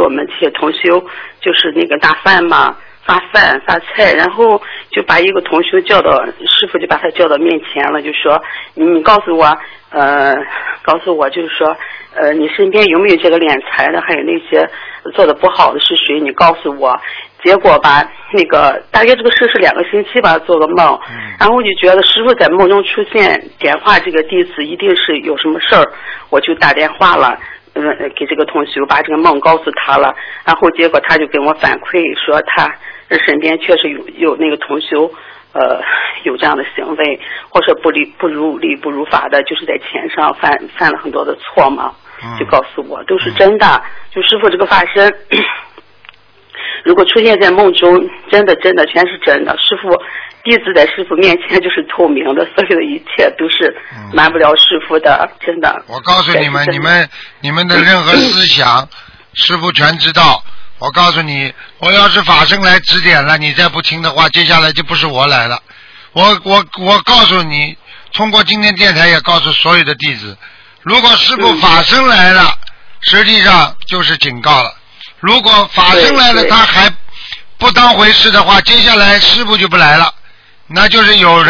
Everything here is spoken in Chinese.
们这些同修就是那个打饭嘛，发饭发菜，然后就把一个同修叫到，师傅就把他叫到面前了，就说你告诉我就是说你身边有没有这个敛财的，还有那些做的不好的是谁，你告诉我。结果吧，那个大约这个事是2个星期吧，做个梦，然后我就觉得师傅在梦中出现点化这个弟子一定是有什么事儿，我就打电话了，给这个同学把这个梦告诉他了，然后结果他就跟我反馈说他身边确实有那个同学有这样的行为，或者不如理不如法的，就是在钱上犯了很多的错嘛，就告诉我都是真的，就师傅这个法身如果出现在梦中，真的全是真的。师傅弟子在师傅面前就是透明的，所有的一切都是瞒不了师傅的，真的。 我告诉你们，你们的任何思想，师傅全知道。我告诉你，我要是法身来指点了，你再不听的话，接下来就不是我来了。我告诉你，通过今天电台也告诉所有的弟子，如果师傅法身来了，实际上就是警告了。如果法身来了他还不当回事的话，接下来师父就不来了，那就是有人